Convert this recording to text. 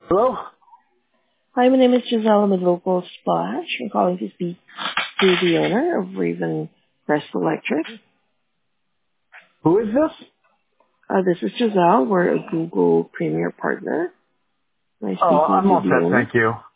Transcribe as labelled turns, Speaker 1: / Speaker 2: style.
Speaker 1: Hello?
Speaker 2: Hi, my name is Gisela with Local Splash. I'm calling to speak to the owner of Raven Crest Electric.
Speaker 1: Who is this?
Speaker 2: This is Giselle. We're a Google Premier Partner. Am I
Speaker 1: Oh,
Speaker 2: speaking
Speaker 1: I'm
Speaker 2: to
Speaker 1: all
Speaker 2: the
Speaker 1: set,
Speaker 2: owner?
Speaker 1: thank you.